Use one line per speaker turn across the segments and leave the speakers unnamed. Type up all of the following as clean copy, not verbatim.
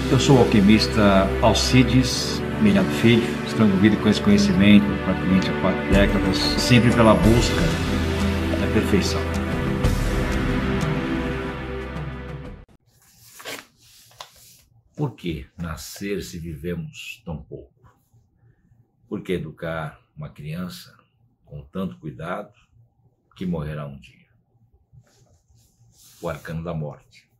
Eu sou o alquimista Alcides Melhado Filho, estou envolvido com esse conhecimento praticamente há 4 décadas, sempre pela busca da perfeição. Por que nascer se vivemos tão pouco? Por que educar uma criança com tanto cuidado que morrerá um dia? O arcano da morte.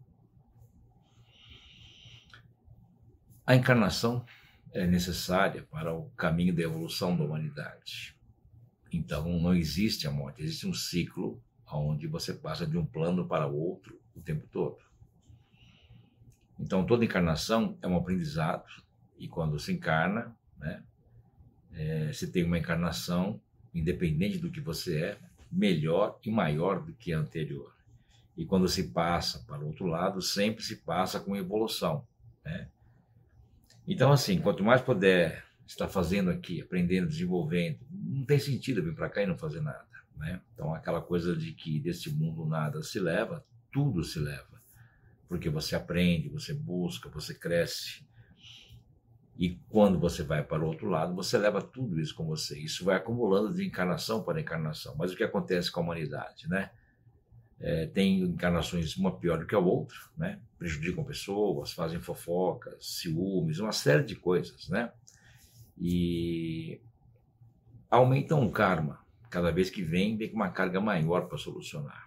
A encarnação é necessária para o caminho da evolução da humanidade. Então, não existe a morte, existe um ciclo onde você passa de um plano para outro o tempo todo. Então, toda encarnação é um aprendizado, e quando se encarna, você tem uma encarnação, independente do que você é, melhor e maior do que a anterior. E quando se passa para o outro lado, sempre se passa com evolução, Então, assim, quanto mais puder estar fazendo aqui, aprendendo, desenvolvendo, não tem sentido vir para cá e não fazer nada, Então, aquela coisa de que deste mundo nada se leva, tudo se leva. Porque você aprende, você busca, você cresce. E quando você vai para o outro lado, você leva tudo isso com você. Isso vai acumulando de encarnação para encarnação. Mas o que acontece com a humanidade, tem encarnações uma pior do que a outra, Prejudicam pessoas, fazem fofocas, ciúmes, uma série de coisas, E aumentam o karma. Cada vez que vem com uma carga maior para solucionar,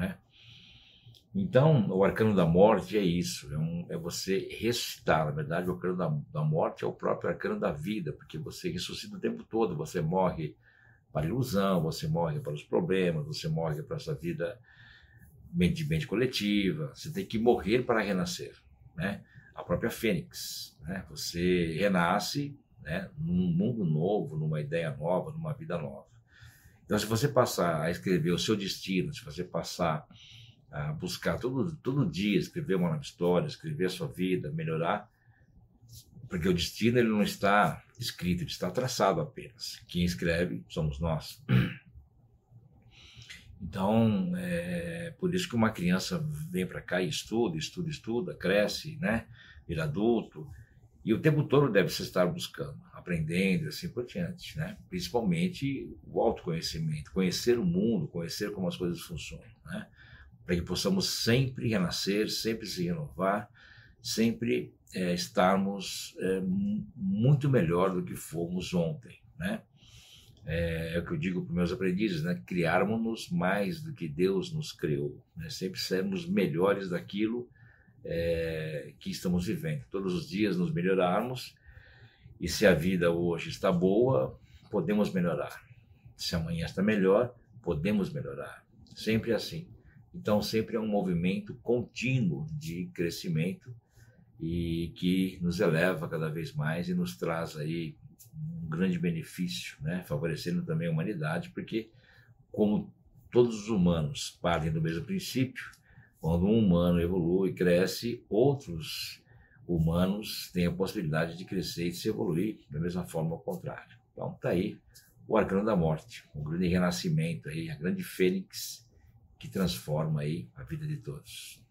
Então, o arcano da morte é isso, é você ressuscitar. Na verdade, o arcano da morte é o próprio arcano da vida, porque você ressuscita o tempo todo, você morre para a ilusão, você morre para os problemas, você morre para essa vida de mente coletiva, você tem que morrer para renascer, A própria fênix, Você renasce, num mundo novo, numa ideia nova, numa vida nova. Então, se você passar a escrever o seu destino, se você passar a buscar todo dia, escrever uma nova história, escrever a sua vida, melhorar, porque o destino ele não está escrito, ele está traçado apenas. Quem escreve somos nós. Então, por isso que uma criança vem para cá e estuda, cresce, vira adulto, e o tempo todo deve se estar buscando, aprendendo, assim por diante, Principalmente o autoconhecimento, conhecer o mundo, conhecer como as coisas funcionam, Para que possamos sempre renascer, sempre se renovar, sempre estarmos muito melhor do que fomos ontem, É o que eu digo para os meus aprendizes, Criarmos-nos mais do que Deus nos criou, Sempre sermos melhores daquilo que estamos vivendo. Todos os dias nos melhorarmos, e se a vida hoje está boa, podemos melhorar. Se amanhã está melhor, podemos melhorar. Sempre assim. Então, sempre é um movimento contínuo de crescimento e que nos eleva cada vez mais e nos traz aí um grande benefício, Favorecendo também a humanidade, porque como todos os humanos partem do mesmo princípio, quando um humano evolui, cresce, outros humanos têm a possibilidade de crescer e de se evoluir da mesma forma ao contrário. Então, está aí o arcano da morte, um grande renascimento, aí, a grande fênix que transforma aí a vida de todos.